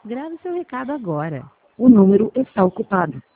Grave seu recado agora. O número está ocupado.